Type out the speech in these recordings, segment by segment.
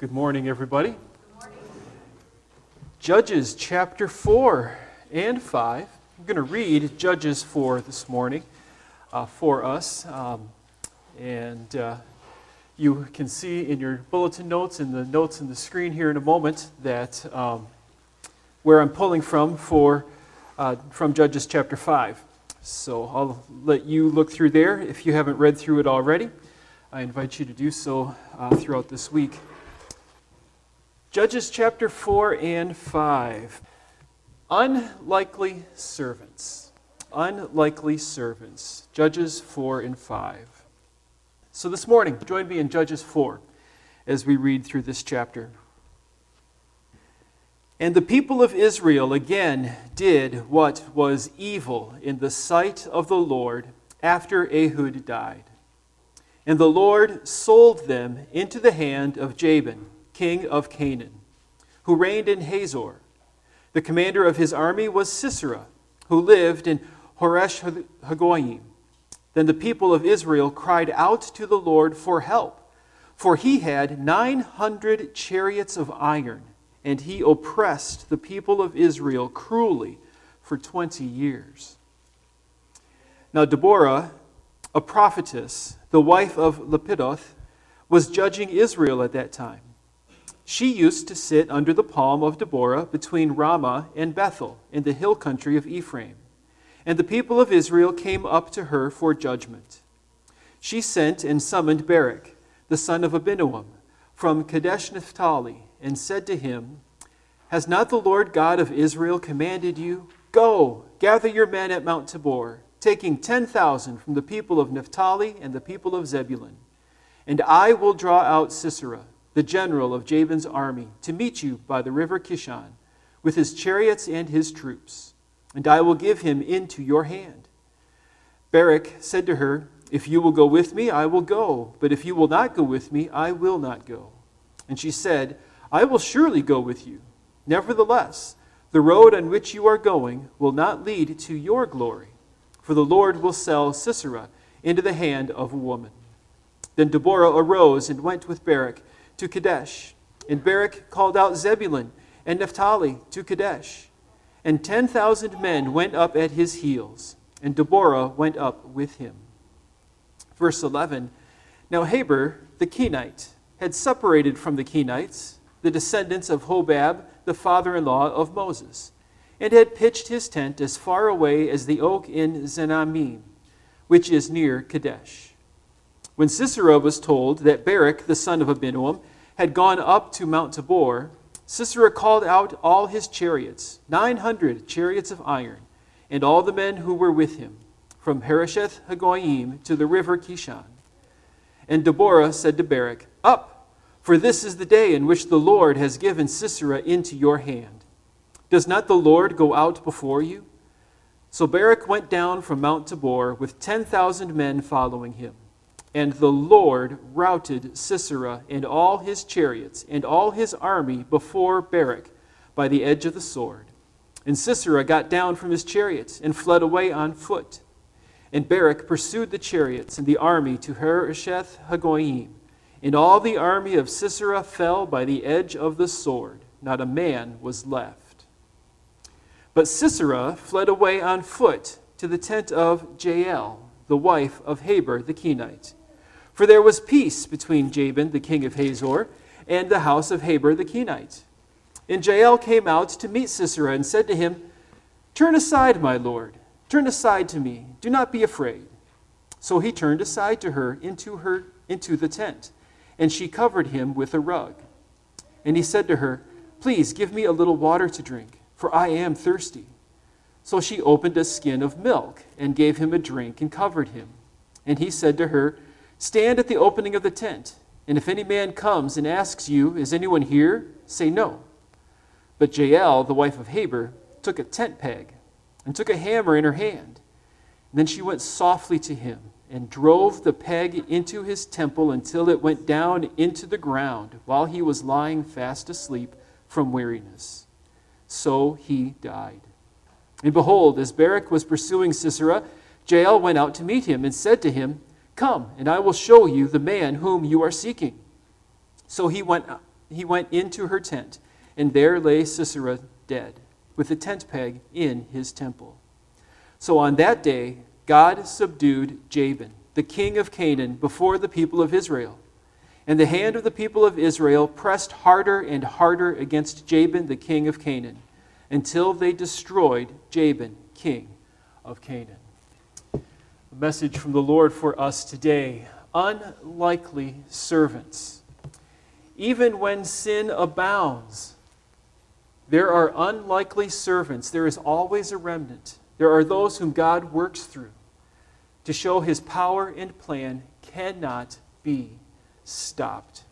Good morning, everybody. Good morning. Judges chapter 4 and 5. I'm going to read Judges 4 this morning for us. You can see in your bulletin notes and the notes in the screen here in a moment that where I'm pulling from Judges chapter 5. So I'll let you look through there if you haven't read through it already. I invite you to do so throughout this week. Judges chapter 4 and 5. Unlikely servants. Unlikely servants. Judges 4 and 5. So this morning, join me in Judges 4 as we read through this chapter. And the people of Israel again did what was evil in the sight of the Lord after Ehud died. And the Lord sold them into the hand of Jabin, king of Canaan, who reigned in Hazor. The commander of his army was Sisera, who lived in Horesh Hagoyim. Then the people of Israel cried out to the Lord for help, for he had 900 chariots of iron, and he oppressed the people of Israel cruelly for 20 years. Now Deborah, a prophetess, the wife of Lapidoth, was judging Israel at that time. She used to sit under the palm of Deborah between Ramah and Bethel in the hill country of Ephraim. And the people of Israel came up to her for judgment. She sent and summoned Barak, the son of Abinoam, from Kadesh Naphtali, and said to him, "Has not the Lord God of Israel commanded you? Go, gather your men at Mount Tabor, taking 10,000 from the people of Naphtali and the people of Zebulun. And I will draw out Sisera, the general of Jabin's army, to meet you by the river Kishon, with his chariots and his troops, and I will give him into your hand." Barak said to her, "If you will go with me, I will go, but if you will not go with me, I will not go." And she said, "I will surely go with you. Nevertheless, the road on which you are going will not lead to your glory, for the Lord will sell Sisera into the hand of a woman." Then Deborah arose and went with Barak to Kadesh, and Barak called out Zebulun and Naphtali to Kadesh. And 10,000 men went up at his heels, and Deborah went up with him. Verse 11, Now Heber the Kenite had separated from the Kenites, the descendants of Hobab, the father-in-law of Moses, and had pitched his tent as far away as the oak in Zenamim, which is near Kadesh. When Sisera was told that Barak, the son of Abinoam, had gone up to Mount Tabor, Sisera called out all his chariots, 900 chariots of iron, and all the men who were with him, from Harosheth Hagoyim to the river Kishon. And Deborah said to Barak, "Up, for this is the day in which the Lord has given Sisera into your hand. Does not the Lord go out before you?" So Barak went down from Mount Tabor with 10,000 men following him. And the Lord routed Sisera and all his chariots and all his army before Barak by the edge of the sword. And Sisera got down from his chariots and fled away on foot. And Barak pursued the chariots and the army to Harosheth Hagoyim. And all the army of Sisera fell by the edge of the sword. Not a man was left. But Sisera fled away on foot to the tent of Jael, the wife of Heber the Kenite. For there was peace between Jabin, the king of Hazor, and the house of Heber the Kenite. And Jael came out to meet Sisera and said to him, "Turn aside, my lord. Turn aside to me. Do not be afraid." So he turned aside to her into the tent, and she covered him with a rug. And he said to her, "Please give me a little water to drink, for I am thirsty." So she opened a skin of milk and gave him a drink and covered him. And he said to her, "Stand at the opening of the tent, and if any man comes and asks you, 'Is anyone here?' say no." But Jael, the wife of Heber, took a tent peg and took a hammer in her hand. And then she went softly to him and drove the peg into his temple until it went down into the ground while he was lying fast asleep from weariness. So he died. And behold, as Barak was pursuing Sisera, Jael went out to meet him and said to him, "Come, and I will show you the man whom you are seeking." So he went he went into her tent, and there lay Sisera dead, with the tent peg in his temple. So on that day, God subdued Jabin, the king of Canaan, before the people of Israel. And the hand of the people of Israel pressed harder and harder against Jabin, the king of Canaan, until they destroyed Jabin, king of Canaan. A message from the Lord for us today: unlikely servants. Even when sin abounds, there are unlikely servants. There is always a remnant. There are those whom God works through to show his power and plan cannot be stopped.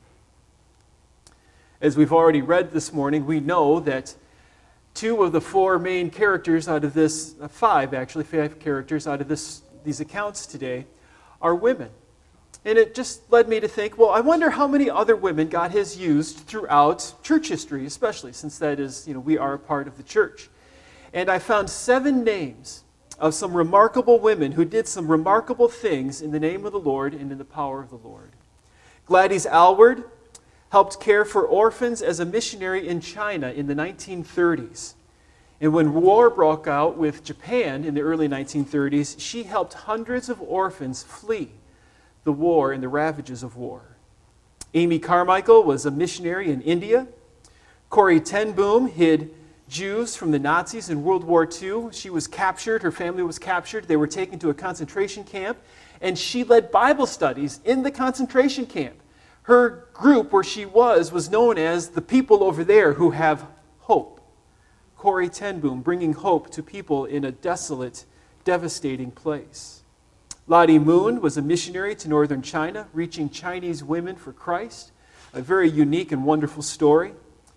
As we've already read this morning, we know that two of the four main characters out of this, five characters out of these accounts today are women. And it just led me to think, well, I wonder how many other women God has used throughout church history, especially since that is, we are a part of the church. And I found 7 names of some remarkable women who did some remarkable things in the name of the Lord and in the power of the Lord. Gladys Aylward helped care for orphans as a missionary in China in the 1930s. And when war broke out with Japan in the early 1930s, she helped hundreds of orphans flee the war and the ravages of war. Amy Carmichael was a missionary in India. Corrie ten Boom hid Jews from the Nazis in World War II. She was captured. Her family was captured. They were taken to a concentration camp. And she led Bible studies in the concentration camp. Her group where she was known as the people over there who have hope. Corrie ten Boom, bringing hope to people in a desolate, devastating place. Lottie Moon was a missionary to northern China, reaching Chinese women for Christ. A very unique and wonderful story.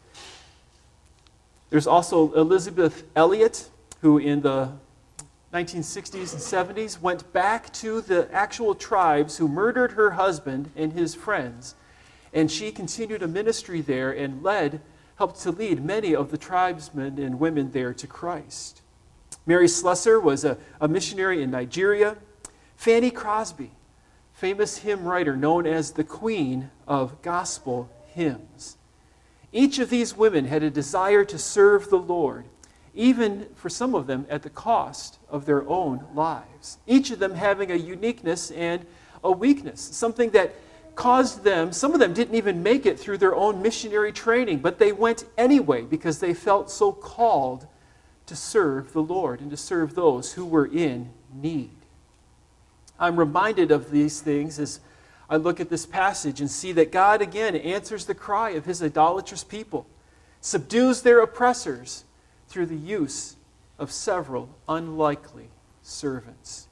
There's also Elizabeth Elliot, who in the 1960s and 70s went back to the actual tribes who murdered her husband and his friends. And she continued a ministry there and helped to lead many of the tribesmen and women there to Christ. Mary Slessor was a missionary in Nigeria. Fanny Crosby, famous hymn writer known as the Queen of Gospel Hymns. Each of these women had a desire to serve the Lord, even for some of them at the cost of their own lives. Each of them having a uniqueness and a weakness, something that caused them, some of them didn't even make it through their own missionary training, but they went anyway because they felt so called to serve the Lord and to serve those who were in need. I'm reminded of these things as I look at this passage and see that God again answers the cry of his idolatrous people, subdues their oppressors through the use of several unlikely servants.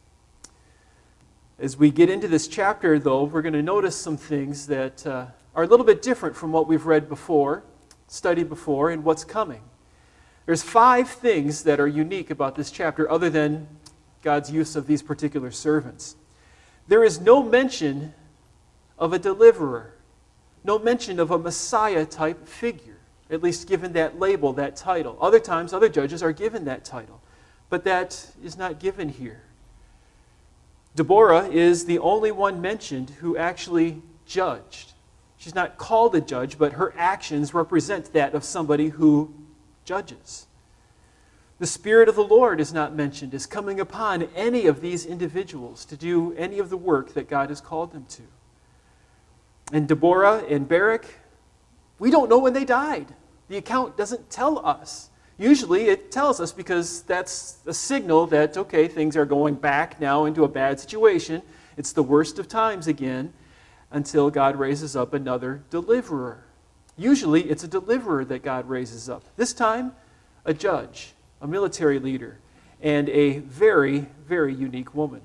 As we get into this chapter, though, we're going to notice some things that are a little bit different from what we've read before, studied before, and what's coming. There's 5 things that are unique about this chapter other than God's use of these particular servants. There is no mention of a deliverer, no mention of a Messiah-type figure, at least given that label, that title. Other times, other judges are given that title, but that is not given here. Deborah is the only one mentioned who actually judged. She's not called a judge, but her actions represent that of somebody who judges. The Spirit of the Lord is not mentioned as coming upon any of these individuals to do any of the work that God has called them to. And Deborah and Barak, we don't know when they died. The account doesn't tell us. Usually it tells us because that's a signal that, okay, things are going back now into a bad situation. It's the worst of times again until God raises up another deliverer. Usually it's a deliverer that God raises up. This time, a judge, a military leader, and a very, very unique woman.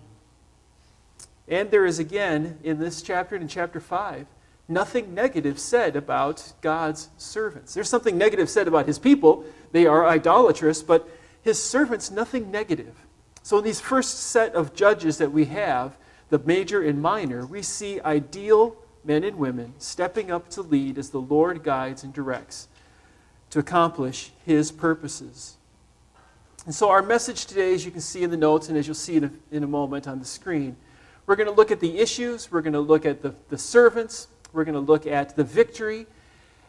And there is again, in this chapter, in chapter 5, nothing negative said about God's servants. There's something negative said about his people. They are idolatrous, but his servants, nothing negative. So in these first set of judges that we have, the major and minor, we see ideal men and women stepping up to lead as the Lord guides and directs to accomplish his purposes. And so our message today, as you can see in the notes and as you'll see in a moment on the screen, we're going to look at the issues, we're going to look at the servants, we're going to look at the victory,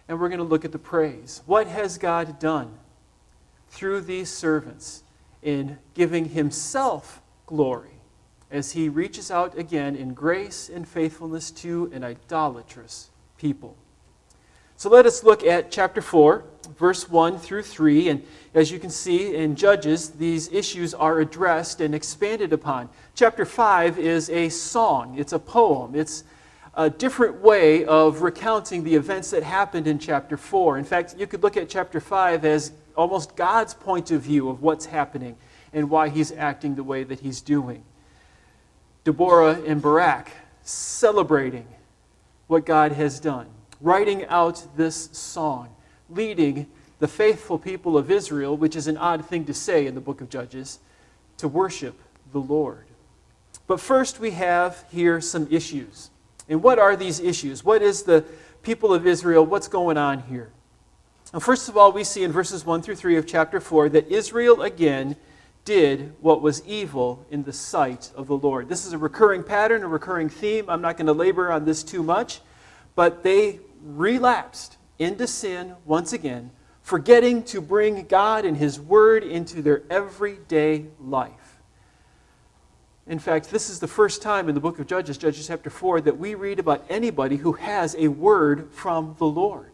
and we're going to look at the praise. What has God done through these servants in giving himself glory as he reaches out again in grace and faithfulness to an idolatrous people? So let us look at chapter 4, verse 1 through 3. And as you can see in Judges, these issues are addressed and expanded upon. Chapter 5 is a song. It's a poem. It's a different way of recounting the events that happened in chapter 4. In fact, you could look at chapter 5 as almost God's point of view of what's happening and why he's acting the way that he's doing. Deborah and Barak celebrating what God has done, writing out this song, leading the faithful people of Israel, which is an odd thing to say in the book of Judges, to worship the Lord. But first we have here some issues. And what are these issues? What is the people of Israel? What's going on here? Now, first of all, we see in verses 1 through 3 of chapter 4 that Israel again did what was evil in the sight of the Lord. This is a recurring pattern, a recurring theme. I'm not going to labor on this too much, but they relapsed into sin once again, forgetting to bring God and his word into their everyday life. In fact, this is the first time in the book of Judges, Judges chapter 4, that we read about anybody who has a word from the Lord.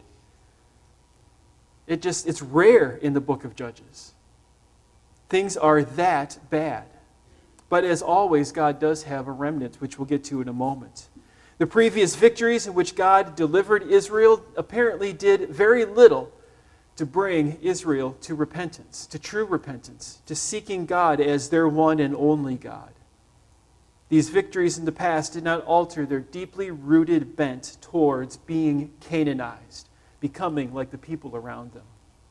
It's rare in the book of Judges. Things are that bad. But as always, God does have a remnant, which we'll get to in a moment. The previous victories in which God delivered Israel apparently did very little to bring Israel to repentance, to true repentance, to seeking God as their one and only God. These victories in the past did not alter their deeply rooted bent towards being Canaanized, becoming like the people around them.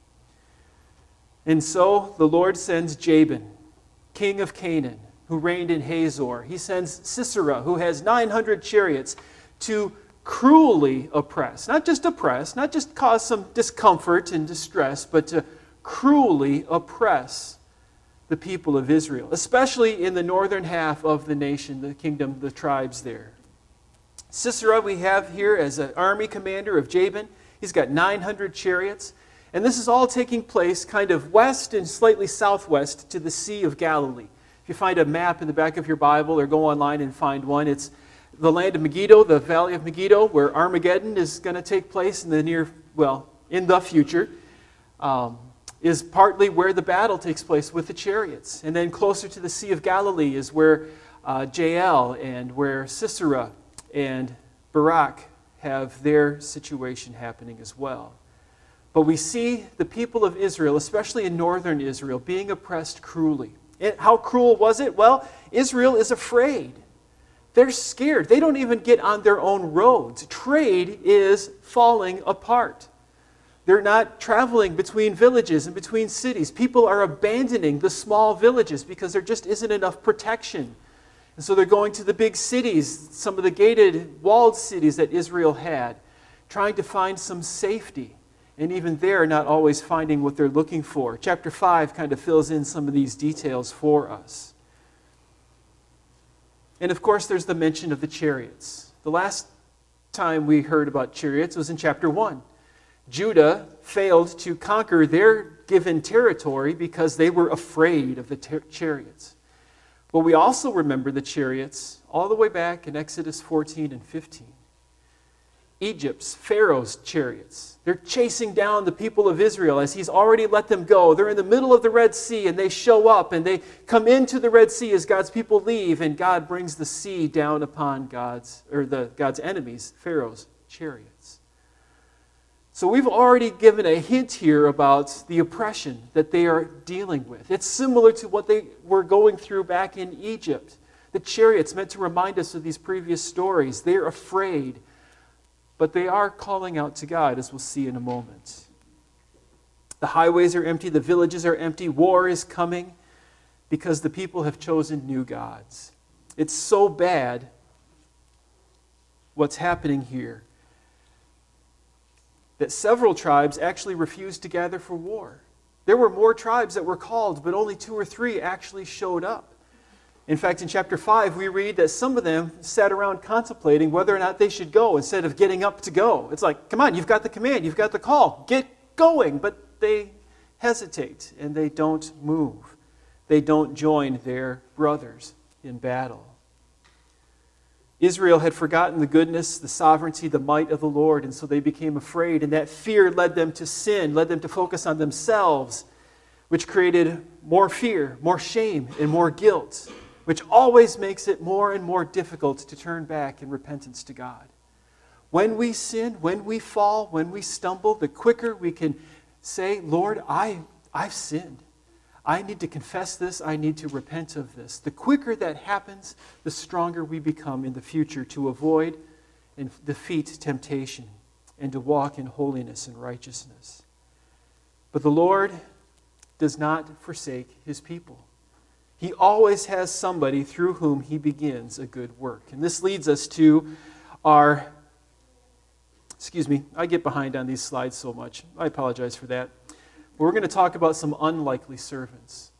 And so the Lord sends Jabin, king of Canaan, who reigned in Hazor. He sends Sisera, who has 900 chariots, to cruelly oppress, not just cause some discomfort and distress, but to cruelly oppress the people of Israel, especially in the northern half of the nation, the kingdom, the tribes there. Sisera we have here as an army commander of Jabin. He's got 900 chariots. And this is all taking place kind of west and slightly southwest to the Sea of Galilee. If you find a map in the back of your Bible or go online and find one, it's the land of Megiddo, the valley of Megiddo, where Armageddon is going to take place in the future. Is partly where the battle takes place with the chariots. And then closer to the Sea of Galilee is where Jael and where Sisera and Barak have their situation happening as well. But we see the people of Israel, especially in northern Israel, being oppressed cruelly. And how cruel was it? Well, Israel is afraid. They're scared. They don't even get on their own roads. Trade is falling apart. They're not traveling between villages and between cities. People are abandoning the small villages because there just isn't enough protection. And so they're going to the big cities, some of the gated, walled cities that Israel had, trying to find some safety. And even there, not always finding what they're looking for. Chapter 5 kind of fills in some of these details for us. And of course, there's the mention of the chariots. The last time we heard about chariots was in chapter 1. Judah failed to conquer their given territory because they were afraid of the chariots. But we also remember the chariots all the way back in Exodus 14 and 15. Egypt's, Pharaoh's chariots. They're chasing down the people of Israel as he's already let them go. They're in the middle of the Red Sea and they show up and they come into the Red Sea as God's people leave, and God brings the sea down upon God's enemies, Pharaoh's chariots. So we've already given a hint here about the oppression that they are dealing with. It's similar to what they were going through back in Egypt. The chariots meant to remind us of these previous stories. They're afraid, but they are calling out to God, as we'll see in a moment. The highways are empty, the villages are empty, war is coming because the people have chosen new gods. It's so bad what's happening here that several tribes actually refused to gather for war. There were more tribes that were called, but only 2 or 3 actually showed up. In fact, in chapter 5, we read that some of them sat around contemplating whether or not they should go instead of getting up to go. It's like, come on, you've got the command, you've got the call, get going. But they hesitate and they don't move. They don't join their brothers in battle. Israel had forgotten the goodness, the sovereignty, the might of the Lord, and so they became afraid. And that fear led them to sin, led them to focus on themselves, which created more fear, more shame, and more guilt, which always makes it more and more difficult to turn back in repentance to God. When we sin, when we fall, when we stumble, the quicker we can say, Lord, I've sinned. I need to confess this. I need to repent of this. The quicker that happens, the stronger we become in the future to avoid and defeat temptation and to walk in holiness and righteousness. But the Lord does not forsake his people. He always has somebody through whom he begins a good work. And this leads us to our, I get behind on these slides so much. I apologize for that. We're going to talk about some unlikely servants.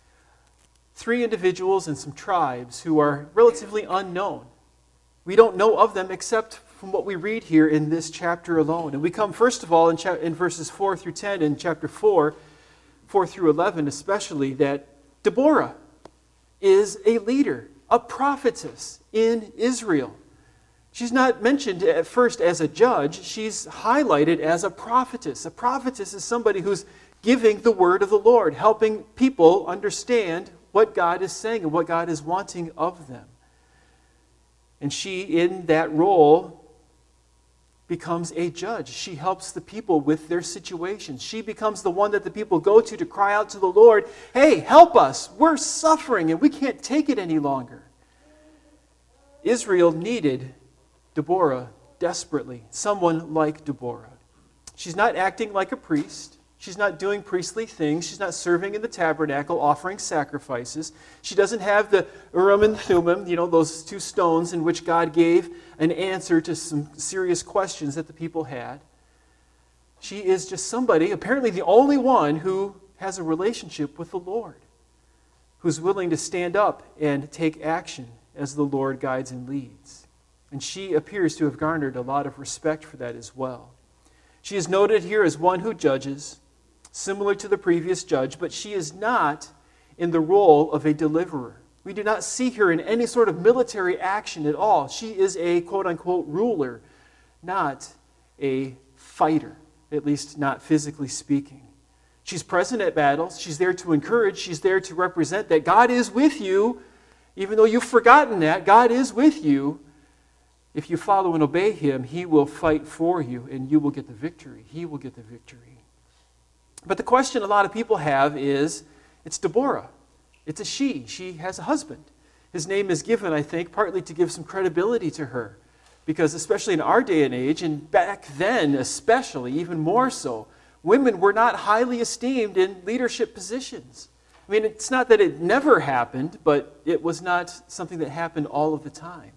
3 individuals and some tribes who are relatively unknown. We don't know of them except from what we read here in this chapter alone. And we come first of all in verses 4 through 10 in chapter 4, 4 through 11 especially, that Deborah is a leader, a prophetess in Israel. She's not mentioned at first as a judge. She's highlighted as a prophetess. A prophetess is somebody who's giving the word of the Lord, helping people understand what God is saying and what God is wanting of them. And she, in that role, becomes a judge. She helps the people with their situations. She becomes the one that the people go to cry out to the Lord, hey, help us. We're suffering and we can't take it any longer. Israel needed Deborah desperately, someone like Deborah. She's not acting like a priest. She's not doing priestly things. She's not serving in the tabernacle, offering sacrifices. She doesn't have the Urim and Thummim, those 2 stones in which God gave an answer to some serious questions that the people had. She is just somebody, apparently the only one who has a relationship with the Lord, who's willing to stand up and take action as the Lord guides and leads. And she appears to have garnered a lot of respect for that as well. She is noted here as one who judges, similar to the previous judge, but she is not in the role of a deliverer. We do not see her in any sort of military action at all. She is a quote-unquote ruler, not a fighter, at least not physically speaking. She's present at battles. She's there to encourage. She's there to represent that God is with you. Even though you've forgotten that, God is with you. If you follow and obey him, he will fight for you and you will get the victory. He will get the victory. But the question a lot of people have is, it's Deborah. It's a she. She has a husband. His name is given, I think, partly to give some credibility to her. Because especially in our day and age, and back then especially, even more so, women were not highly esteemed in leadership positions. I mean, it's not that it never happened, but it was not something that happened all of the time.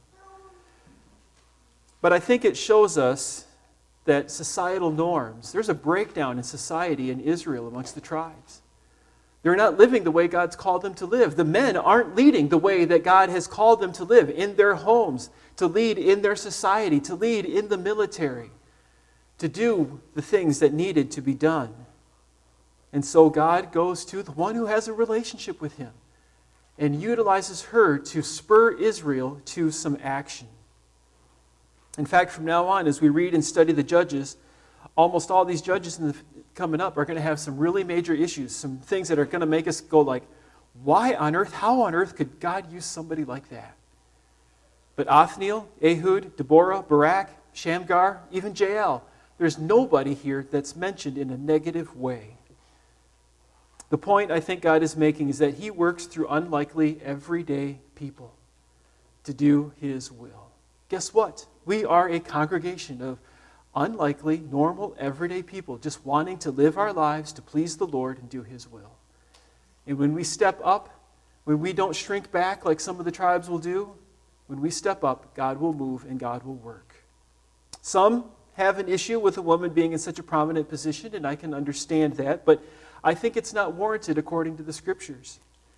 But I think it shows us that societal norms, there's a breakdown in society in Israel amongst the tribes. They're not living the way God's called them to live. The men aren't leading the way that God has called them to live in their homes, to lead in their society, to lead in the military, to do the things that needed to be done. And so God goes to the one who has a relationship with him and utilizes her to spur Israel to some action. In fact, from now on, as we read and study the Judges, almost all these judges coming up are going to have some really major issues, some things that are going to make us go like, why on earth, how on earth could God use somebody like that? But Othniel, Ehud, Deborah, Barak, Shamgar, even Jael, there's nobody here that's mentioned in a negative way. The point I think God is making is that he works through unlikely, everyday people to do his will. Guess what? We are a congregation of unlikely, normal, everyday people just wanting to live our lives to please the Lord and do his will. And when we step up, when we don't shrink back like some of the tribes will do, when we step up, God will move and God will work. Some have an issue with a woman being in such a prominent position, and I can understand that, but I think it's not warranted according to the Scriptures.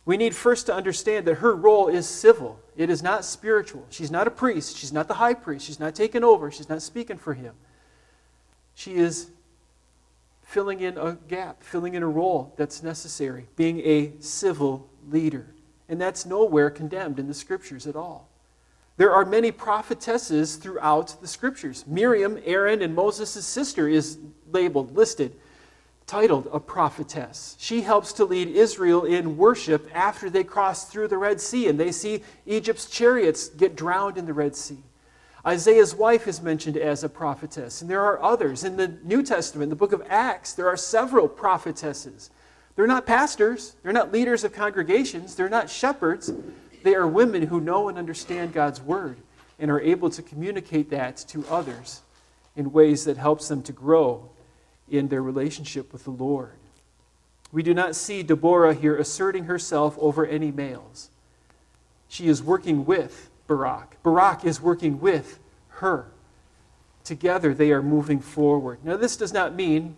We need first to understand that her role is civil. It is not spiritual. She's not a priest. She's not the high priest. She's not taking over. She's not speaking for him. She is filling in a gap, filling in a role that's necessary, being a civil leader. And that's nowhere condemned in the Scriptures at all. There are many prophetesses throughout the Scriptures. Miriam, Aaron, and Moses' sister is labeled, listed, titled a prophetess. She helps to lead Israel in worship after they cross through the Red Sea and they see Egypt's chariots get drowned in the Red Sea. Isaiah's wife is mentioned as a prophetess, and there are others. In the New Testament, the book of Acts, there are several prophetesses. They're not pastors, they're not leaders of congregations, they're not shepherds. They are women who know and understand God's word and are able to communicate that to others in ways that helps them to grow in their relationship with the Lord. We do not see Deborah here asserting herself over any males. She is working with Barak. Barak is working with her. Together they are moving forward. Now this does not mean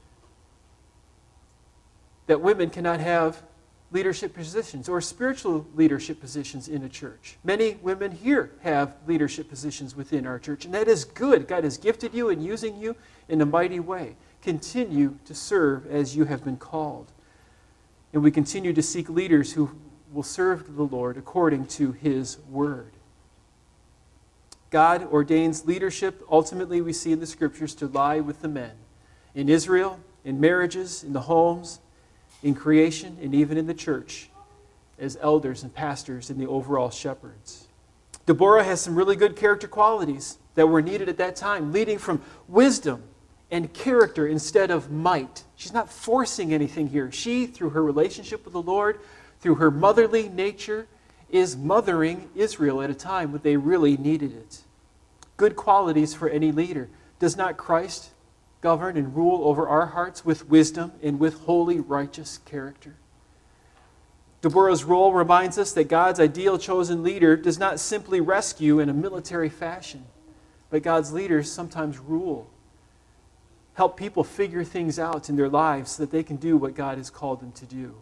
that women cannot have leadership positions or spiritual leadership positions in a church. Many women here have leadership positions within our church, and that is good. God has gifted you and using you in a mighty way. Continue to serve as you have been called. And we continue to seek leaders who will serve the Lord according to His word. God ordains leadership, ultimately we see in the Scriptures, to lie with the men. In Israel, in marriages, in the homes, in creation, and even in the church, as elders and pastors and the overall shepherds. Deborah has some really good character qualities that were needed at that time, leading from wisdom and character instead of might. She's not forcing anything here. She, through her relationship with the Lord, through her motherly nature, is mothering Israel at a time when they really needed it. Good qualities for any leader. Does not Christ govern and rule over our hearts with wisdom and with holy, righteous character? Deborah's role reminds us that God's ideal chosen leader does not simply rescue in a military fashion, but God's leaders sometimes rule, help people figure things out in their lives so that they can do what God has called them to do.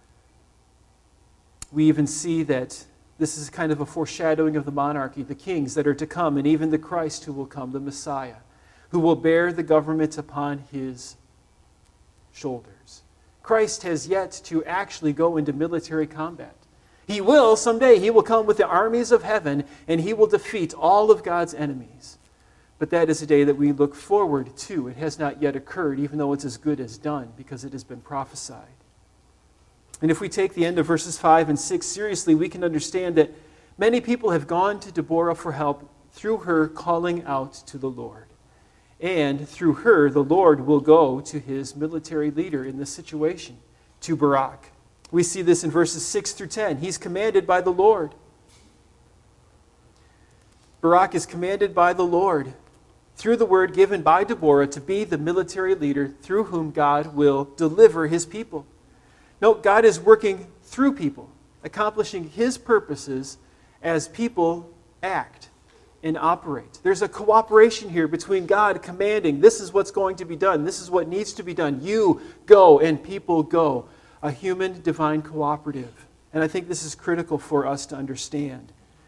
We even see that this is kind of a foreshadowing of the monarchy, the kings that are to come, and even the Christ who will come, the Messiah, who will bear the government upon His shoulders. Christ has yet to actually go into military combat. He will someday. He will come with the armies of heaven, and He will defeat all of God's enemies. But that is a day that we look forward to. It has not yet occurred, even though it's as good as done, because it has been prophesied. And if we take the end of verses 5 and 6 seriously, we can understand that many people have gone to Deborah for help through her calling out to the Lord. And through her, the Lord will go to His military leader in this situation, to Barak. We see this in verses 6 through 10. He's commanded by the Lord. Barak is commanded by the Lord through the word given by Deborah to be the military leader through whom God will deliver His people. Note, God is working through people, accomplishing His purposes as people act and operate. There's a cooperation here between God commanding, this is what's going to be done, this is what needs to be done. You go and people go. A human divine cooperative. And I think this is critical for us to understand.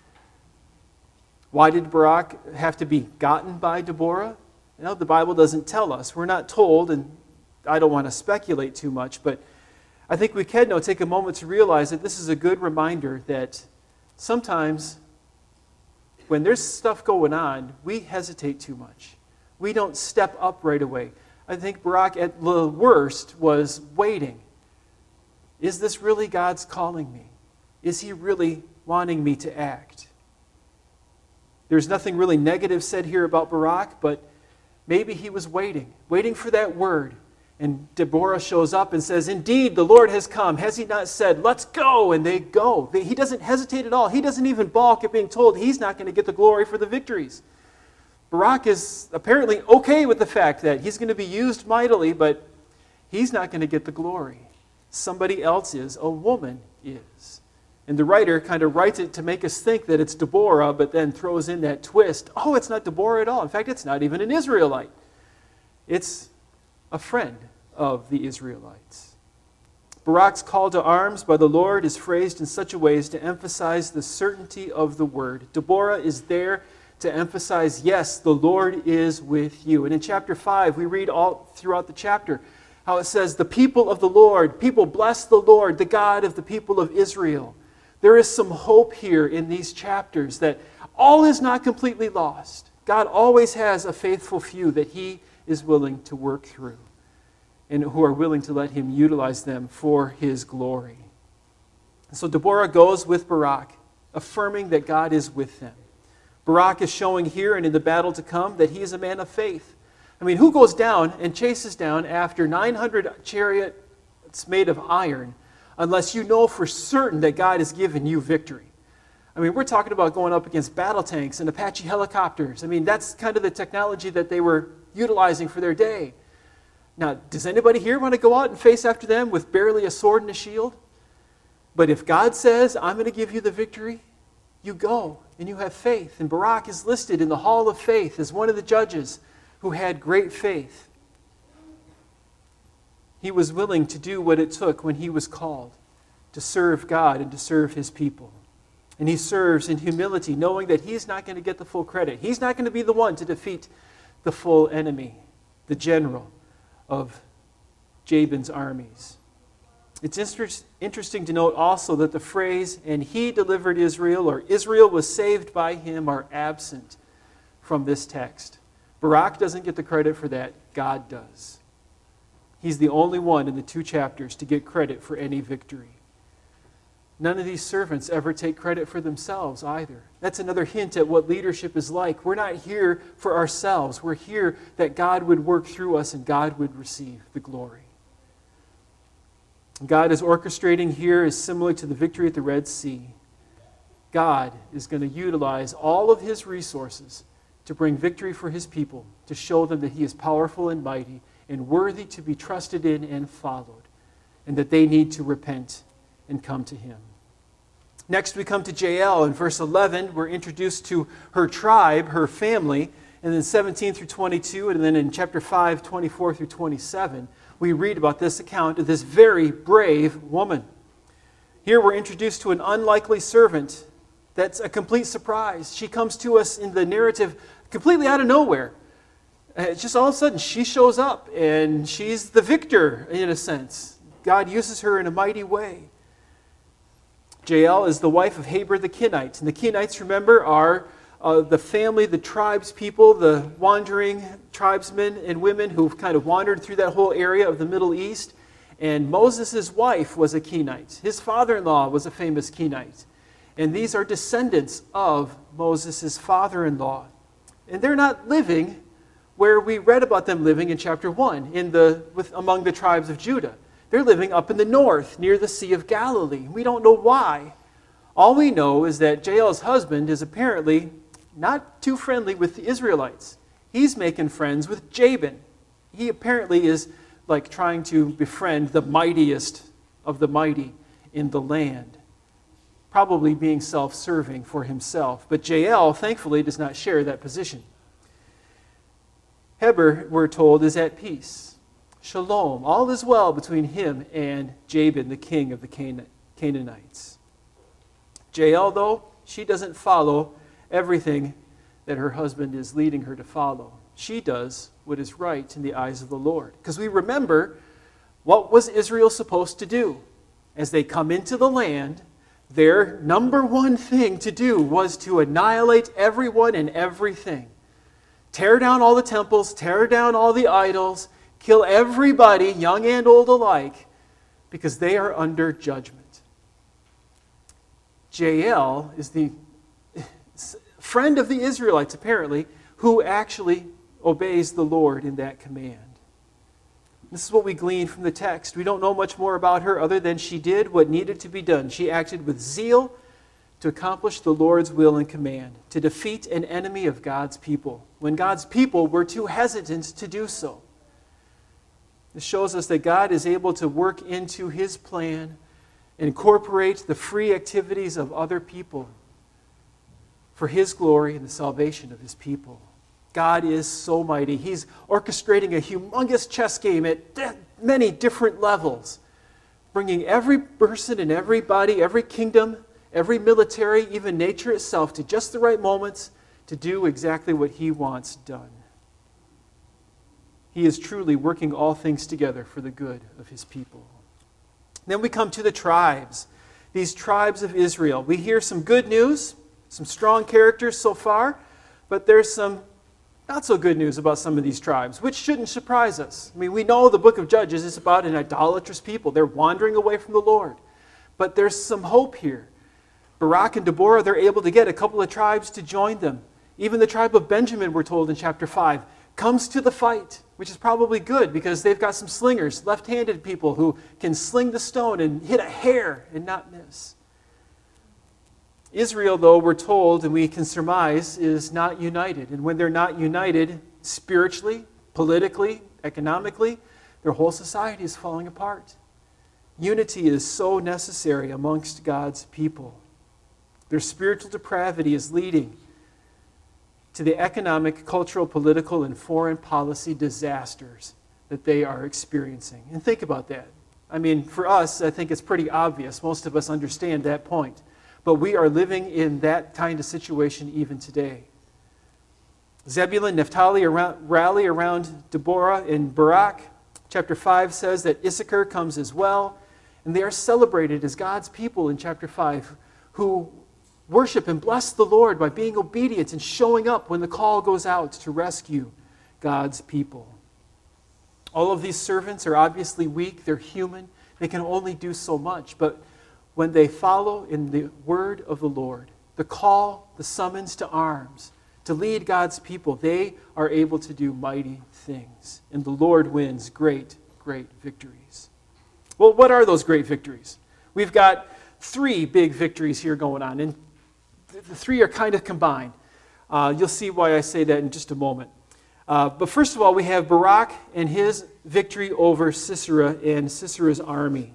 Why did Barak have to be gotten by Deborah? The Bible doesn't tell us. We're not told, and I don't want to speculate too much, but I think we can take a moment to realize that this is a good reminder that sometimes when there's stuff going on, we hesitate too much. We don't step up right away. I think Barak at the worst was waiting. Is this really God's calling me? Is He really wanting me to act? There's nothing really negative said here about Barak, but maybe he was waiting for that word. And Deborah shows up and says, indeed, the Lord has come. Has He not said, let's go? And they go. He doesn't hesitate at all. He doesn't even balk at being told he's not going to get the glory for the victories. Barak is apparently okay with the fact that he's going to be used mightily, but he's not going to get the glory. Somebody else is. A woman is. And the writer kind of writes it to make us think that it's Deborah, but then throws in that twist. Oh, it's not Deborah at all. In fact, it's not even an Israelite. It's a friend of the Israelites. Barak's call to arms by the Lord is phrased in such a way as to emphasize the certainty of the word. Deborah is there to emphasize, yes, the Lord is with you. And in chapter 5, we read all throughout the chapter how it says, the people of the Lord, people bless the Lord, the God of the people of Israel. There is some hope here in these chapters that all is not completely lost. God always has a faithful few that he is willing to work through, and who are willing to let him utilize them for his glory. So Deborah goes with Barak, affirming that God is with them. Barak is showing here and in the battle to come that he is a man of faith. I mean, who goes down and chases down after 900 chariots made of iron unless you know for certain that God has given you victory? I mean, we're talking about going up against battle tanks and Apache helicopters. I mean, that's kind of the technology that they were utilizing for their day. Now, does anybody here want to go out and face after them with barely a sword and a shield? But if God says, I'm going to give you the victory, you go and you have faith. And Barak is listed in the Hall of Faith as one of the judges who had great faith. He was willing to do what it took when he was called to serve God and to serve his people. And he serves in humility, knowing that he's not going to get the full credit. He's not going to be the one to defeat the full enemy, the general of Jabin's armies. It's interesting to note also that the phrase, and he delivered Israel, or Israel was saved by him, are absent from this text. Barak doesn't get the credit for that. God does. He's the only one in the 2 chapters to get credit for any victory. None of these servants ever take credit for themselves either. That's another hint at what leadership is like. We're not here for ourselves. We're here that God would work through us and God would receive the glory. God is orchestrating here is similar to the victory at the Red Sea. God is going to utilize all of his resources to bring victory for his people, to show them that he is powerful and mighty and worthy to be trusted in and followed, and that they need to repent and come to him. Next we come to Jael. In verse 11, we're introduced to her tribe, her family, and then 17 through 22, and then in chapter 5, 24 through 27, we read about this account of this very brave woman. Here we're introduced to an unlikely servant that's a complete surprise. She comes to us in the narrative completely out of nowhere. It's just all of a sudden she shows up, and she's the victor in a sense. God uses her in a mighty way. Jael is the wife of Heber the Kenite. And the Kenites, remember, are the family, the tribes people, the wandering tribesmen and women who've kind of wandered through that whole area of the Middle East. And Moses' wife was a Kenite. His father-in-law was a famous Kenite. And these are descendants of Moses' father-in-law. And they're not living where we read about them living in chapter 1, among the tribes of Judah. They're living up in the north, near the Sea of Galilee. We don't know why. All we know is that Jael's husband is apparently not too friendly with the Israelites. He's making friends with Jabin. He apparently is like trying to befriend the mightiest of the mighty in the land, probably being self-serving for himself. But Jael, thankfully, does not share that position. Heber, we're told, is at peace. Shalom. All is well between him and Jabin, the king of the Canaanites. Jael, though, she doesn't follow everything that her husband is leading her to follow. She does what is right in the eyes of the Lord. Because we remember, what was Israel supposed to do? As they come into the land, their number one thing to do was to annihilate everyone and everything. Tear down all the temples, tear down all the idols, kill everybody, young and old alike, because they are under judgment. Jael is the friend of the Israelites, apparently, who actually obeys the Lord in that command. This is what we glean from the text. We don't know much more about her other than she did what needed to be done. She acted with zeal to accomplish the Lord's will and command, to defeat an enemy of God's people, when God's people were too hesitant to do so. This shows us that God is able to work into his plan, incorporate the free activities of other people for his glory and the salvation of his people. God is so mighty. He's orchestrating a humongous chess game at many different levels bringing every person and everybody, every kingdom, every military, even nature itself, to just the right moments to do exactly what he wants done. He is truly working all things together for the good of his people. Then we come to the tribes, these tribes of Israel. We hear some good news, some strong characters so far, but there's some not so good news about some of these tribes, which shouldn't surprise us. I mean, we know the book of Judges is about an idolatrous people. They're wandering away from the Lord. But there's some hope here. Barak and Deborah, they're able to get a couple of tribes to join them. Even the tribe of Benjamin, we're told in chapter 5, comes to the fight, which is probably good because they've got some slingers, left-handed people who can sling the stone and hit a hair and not miss. Israel, though, we're told, and we can surmise, is not united. And when they're not united spiritually, politically, economically, their whole society is falling apart. Unity is so necessary amongst God's people. Their spiritual depravity is leading to the economic, cultural, political, and foreign policy disasters that they are experiencing. And think about that. I mean, for us, I think it's pretty obvious. Most of us understand that point. But we are living in that kind of situation even today. Zebulun, Naphtali rally around Deborah and Barak. Chapter 5 says that Issachar comes as well. And they are celebrated as God's people in chapter 5 who worship and bless the Lord by being obedient and showing up when the call goes out to rescue God's people. All of these servants are obviously weak. They're human. They can only do so much. But when they follow in the word of the Lord, the call, the summons to arms, to lead God's people, they are able to do mighty things. And the Lord wins great, great victories. Well, what are those great victories? We've got 3 big victories here going on, and the 3 are kind of combined. You'll see why I say that in just a moment. But first of all, we have Barak and his victory over Sisera and Sisera's army.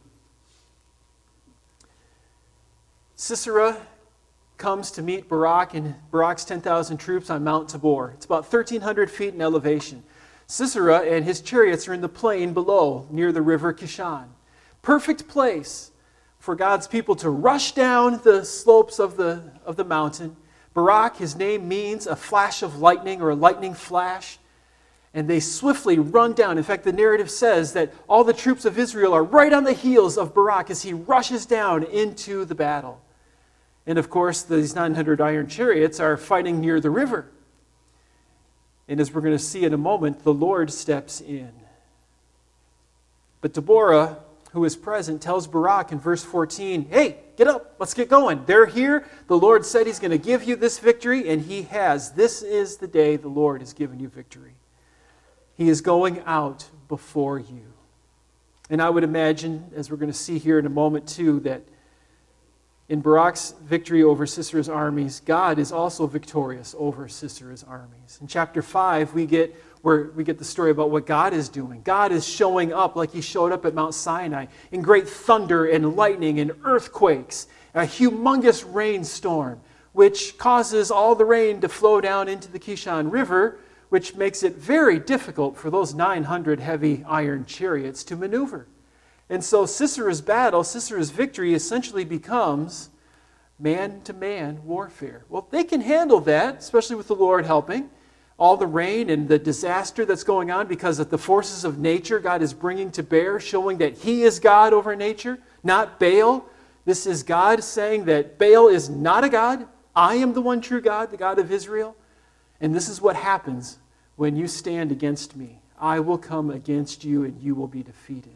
Sisera comes to meet Barak and Barak's 10,000 troops on Mount Tabor. It's about 1,300 feet in elevation. Sisera and his chariots are in the plain below, near the river Kishon. Perfect place for God's people to rush down the slopes of the mountain. Barak, his name means a flash of lightning or a lightning flash. And they swiftly run down. In fact, the narrative says that all the troops of Israel are right on the heels of Barak as he rushes down into the battle. And of course, these 900 iron chariots are fighting near the river. And as we're going to see in a moment, the Lord steps in. But Deborah, who is present, tells Barak in verse 14, hey, get up, let's get going. They're here. The Lord said he's going to give you this victory, and he has. This is the day the Lord has given you victory. He is going out before you. And I would imagine, as we're going to see here in a moment too, that in Barak's victory over Sisera's armies, God is also victorious over Sisera's armies. In chapter 5, we get the story about what God is doing. God is showing up like he showed up at Mount Sinai in great thunder and lightning and earthquakes, a humongous rainstorm, which causes all the rain to flow down into the Kishon River, which makes it very difficult for those 900 heavy iron chariots to maneuver. And so Sisera's battle, Sisera's victory essentially becomes man-to-man warfare. Well, they can handle that, especially with the Lord helping. All the rain and the disaster that's going on because of the forces of nature God is bringing to bear, showing that he is God over nature, not Baal. This is God saying that Baal is not a God. I am the one true God, the God of Israel. And this is what happens when you stand against me. I will come against you and you will be defeated.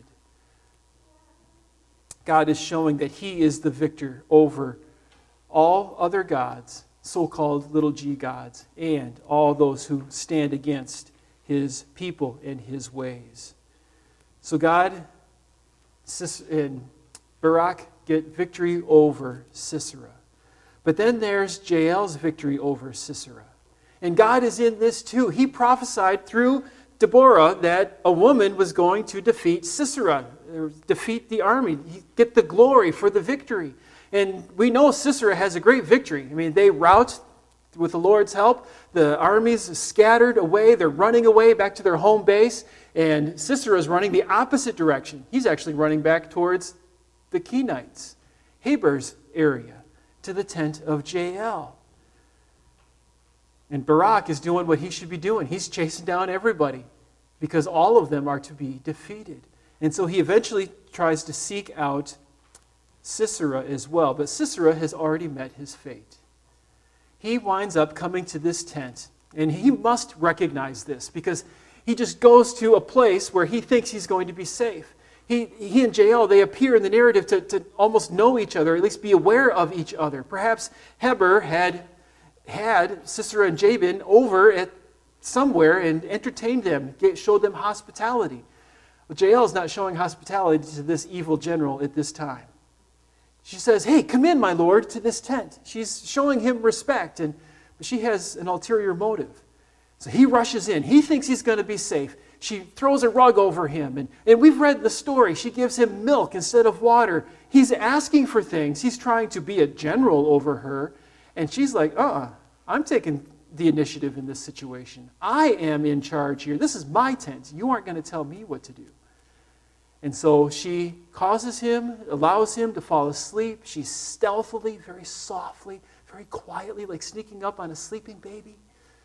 God is showing that he is the victor over all other gods, so-called little g gods, and all those who stand against his people and his ways. So God and Barak get victory over Sisera. But then there's Jael's victory over Sisera. And God is in this too. He prophesied through Deborah that a woman was going to defeat Sisera, defeat the army, get the glory for the victory. And we know Sisera has a great victory. I mean, they rout with the Lord's help. The armies scattered away. They're running away back to their home base. And Sisera is running the opposite direction. He's actually running back towards the Kenites, Heber's area, to the tent of Jael. And Barak is doing what he should be doing. He's chasing down everybody because all of them are to be defeated. And so he eventually tries to seek out Sisera as well. But Sisera has already met his fate. He winds up coming to this tent. And he must recognize this because he just goes to a place where he thinks he's going to be safe. He and Jael, they appear in the narrative to almost know each other, at least be aware of each other. Perhaps Heber had Sisera and Jabin over at somewhere and entertained them, showed them hospitality. Well, Jael is not showing hospitality to this evil general at this time. She says, "Hey, come in, my lord, to this tent." She's showing him respect, but she has an ulterior motive. So he rushes in. He thinks he's going to be safe. She throws a rug over him. And we've read the story. She gives him milk instead of water. He's asking for things. He's trying to be a general over her. And she's like, I'm taking the initiative in this situation. I am in charge here. This is my tent. You aren't going to tell me what to do. And so she causes him, allows him to fall asleep. She stealthily, very softly, very quietly, like sneaking up on a sleeping baby,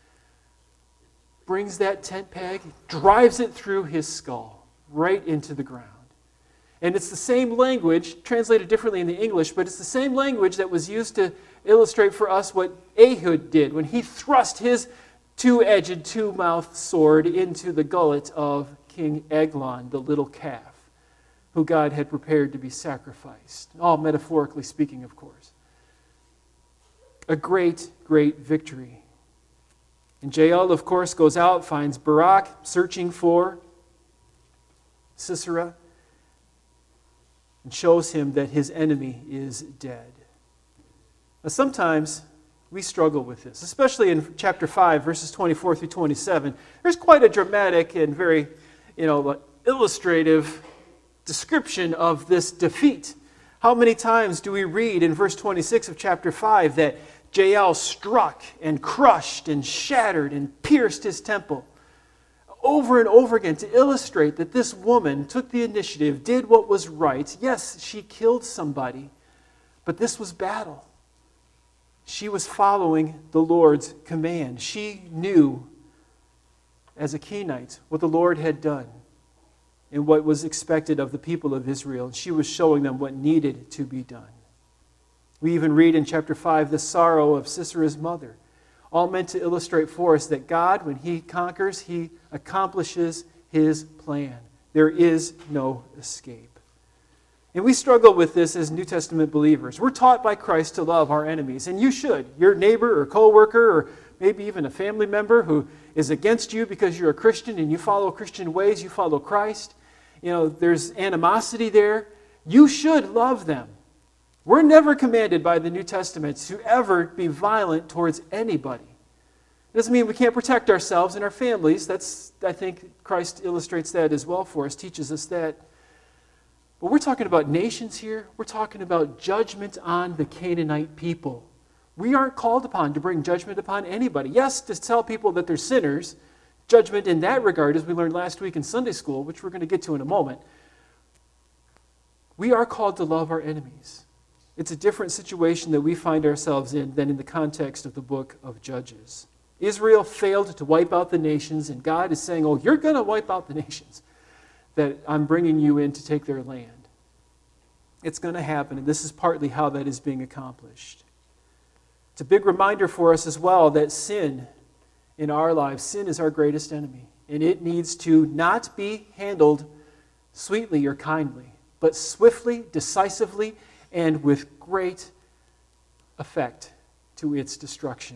brings that tent peg, drives it through his skull, right into the ground. And it's the same language, translated differently in the English, but it's the same language that was used to illustrate for us what Ehud did when he thrust his two-edged, two-mouthed sword into the gullet of King Eglon, the little calf, who God had prepared to be sacrificed. All metaphorically speaking, of course. A great, great victory. And Jael, of course, goes out, finds Barak searching for Sisera, and shows him that his enemy is dead. Now, sometimes we struggle with this, especially in chapter 5, verses 24 through 27. There's quite a dramatic and very, illustrative description of this defeat. How many times do we read in verse 26 of chapter 5 that Jael struck and crushed and shattered and pierced his temple? Over and over again to illustrate that this woman took the initiative, did what was right. Yes, she killed somebody, but this was battle. She was following the Lord's command. She knew, as a Kenite, what the Lord had done and what was expected of the people of Israel. And she was showing them what needed to be done. We even read in chapter 5 the sorrow of Sisera's mother, all meant to illustrate for us that God, when He conquers, He accomplishes His plan. There is no escape. And we struggle with this as New Testament believers. We're taught by Christ to love our enemies, and you should. Your neighbor or coworker or maybe even a family member who is against you because you're a Christian and you follow Christian ways, you follow Christ. There's animosity there. You should love them. We're never commanded by the New Testament to ever be violent towards anybody. It doesn't mean we can't protect ourselves and our families. I think Christ illustrates that as well for us, teaches us that. But we're talking about nations here. We're talking about judgment on the Canaanite people. We aren't called upon to bring judgment upon anybody. Yes, to tell people that they're sinners. Judgment in that regard, as we learned last week in Sunday school, which we're going to get to in a moment. We are called to love our enemies. It's a different situation that we find ourselves in than in the context of the book of Judges. Israel failed to wipe out the nations, and God is saying, you're going to wipe out the nations that I'm bringing you in to take their land. It's going to happen, and this is partly how that is being accomplished. It's a big reminder for us as well that sin in our lives, sin is our greatest enemy, and it needs to not be handled sweetly or kindly, but swiftly, decisively, and with great effect to its destruction.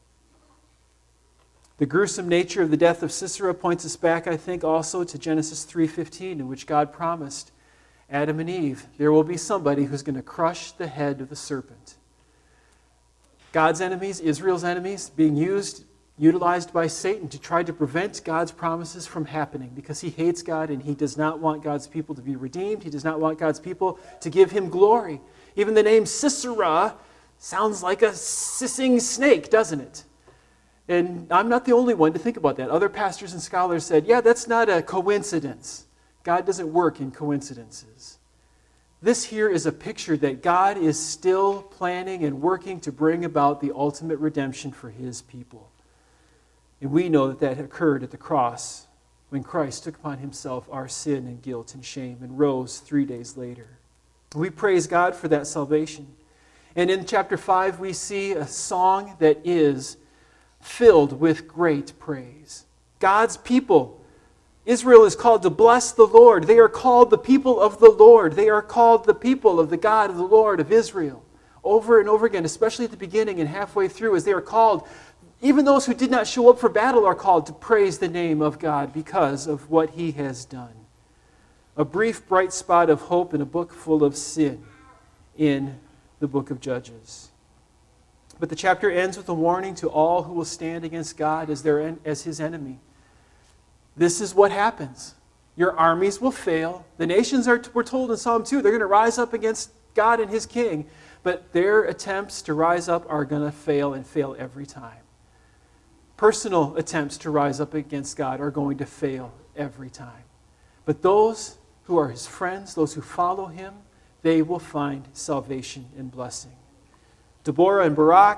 The gruesome nature of the death of Sisera points us back, I think, also to Genesis 3:15, in which God promised Adam and Eve, there will be somebody who's going to crush the head of the serpent. God's enemies, Israel's enemies, being utilized by Satan to try to prevent God's promises from happening because he hates God and he does not want God's people to be redeemed. He does not want God's people to give him glory. Even the name Sisera sounds like a sissing snake, doesn't it? And I'm not the only one to think about that. Other pastors and scholars said, that's not a coincidence. God doesn't work in coincidences. This here is a picture that God is still planning and working to bring about the ultimate redemption for his people. And we know that that occurred at the cross when Christ took upon himself our sin and guilt and shame and rose 3 days later. We praise God for that salvation. And in chapter 5, we see a song that is filled with great praise. God's people, Israel, is called to bless the Lord. They are called the people of the Lord. They are called the people of the God of the Lord of Israel. Over and over again, especially at the beginning and halfway through, as they are called, even those who did not show up for battle are called to praise the name of God because of what he has done. A brief, bright spot of hope in a book full of sin in the book of Judges. But the chapter ends with a warning to all who will stand against God as his enemy. This is what happens. Your armies will fail. The nations we're told in Psalm 2, they're going to rise up against God and his king. But their attempts to rise up are going to fail and fail every time. Personal attempts to rise up against God are going to fail every time. But those who are his friends, those who follow him, they will find salvation and blessing. Deborah and Barak,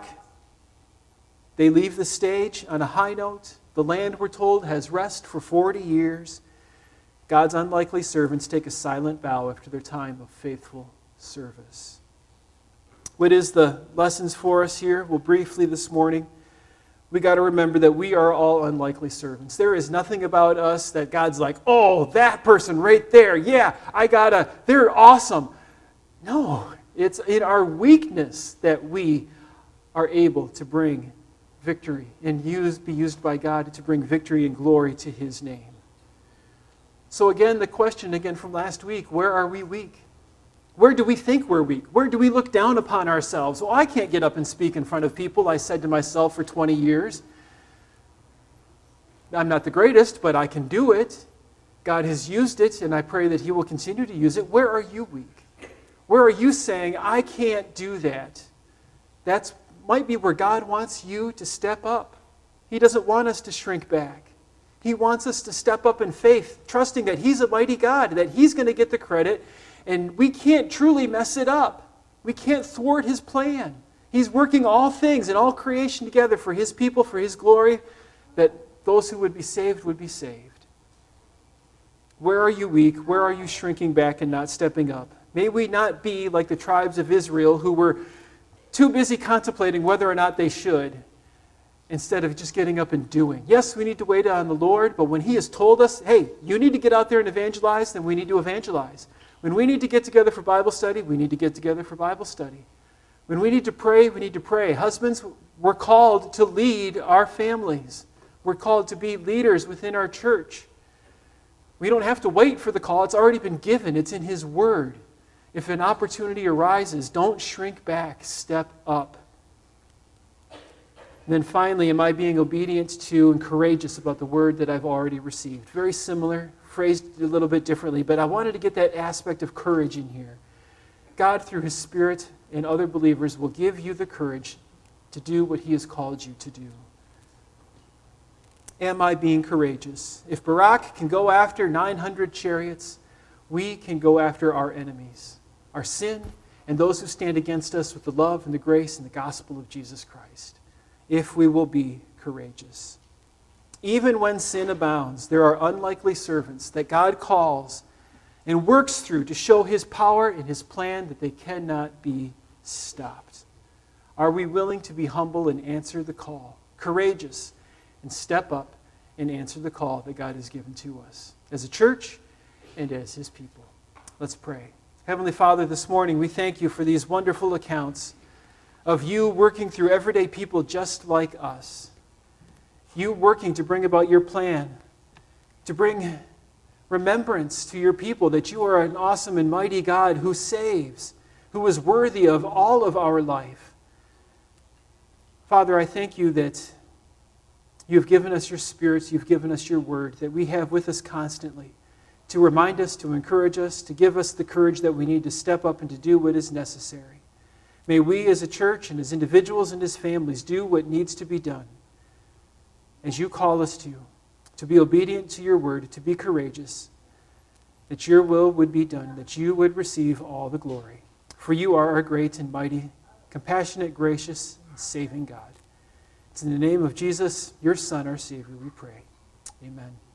they leave the stage on a high note. The land, we're told, has rest for 40 years. God's unlikely servants take a silent bow after their time of faithful service. What is the lessons for us here? Well, briefly this morning, we got to remember that we are all unlikely servants. There is nothing about us that God's like, oh, that person right there, yeah, they're awesome. No, it's in our weakness that we are able to bring victory and be used by God to bring victory and glory to his name. So again, the question from last week, where are we weak? Where do we think we're weak? Where do we look down upon ourselves? Well, I can't get up and speak in front of people, I said to myself for 20 years. I'm not the greatest, but I can do it. God has used it, and I pray that he will continue to use it. Where are you weak? Where are you saying, I can't do that? That might be where God wants you to step up. He doesn't want us to shrink back. He wants us to step up in faith, trusting that he's a mighty God, that he's going to get the credit, and we can't truly mess it up. We can't thwart his plan. He's working all things and all creation together for his people, for his glory, that those who would be saved would be saved. Where are you weak? Where are you shrinking back and not stepping up? May we not be like the tribes of Israel who were too busy contemplating whether or not they should, instead of just getting up and doing. Yes, we need to wait on the Lord, but when he has told us, hey, you need to get out there and evangelize, then we need to evangelize. When we need to get together for Bible study, we need to get together for Bible study. When we need to pray, we need to pray. Husbands, we're called to lead our families. We're called to be leaders within our church. We don't have to wait for the call. It's already been given. It's in his word. If an opportunity arises, don't shrink back. Step up. And then finally, am I being obedient to and courageous about the word that I've already received? Very similar, phrased a little bit differently, but I wanted to get that aspect of courage in here. God, through his Spirit and other believers, will give you the courage to do what he has called you to do. Am I being courageous? If Barak can go after 900 chariots, we can go after our enemies, our sin, and those who stand against us with the love and the grace and the gospel of Jesus Christ, if we will be courageous. Even when sin abounds, there are unlikely servants that God calls and works through to show his power and his plan that they cannot be stopped. Are we willing to be humble and answer the call, courageous, and step up and answer the call that God has given to us as a church and as his people? Let's pray. Heavenly Father, this morning we thank you for these wonderful accounts of you working through everyday people just like us. You working to bring about your plan, to bring remembrance to your people that you are an awesome and mighty God who saves, who is worthy of all of our life. Father, I thank you that you've given us your spirits, you've given us your word that we have with us constantly to remind us, to encourage us, to give us the courage that we need to step up and to do what is necessary. May we as a church and as individuals and as families do what needs to be done as you call us to be obedient to your word, to be courageous, that your will would be done, that you would receive all the glory. For you are our great and mighty, compassionate, gracious, and saving God. It's in the name of Jesus, your Son, our Savior, we pray. Amen.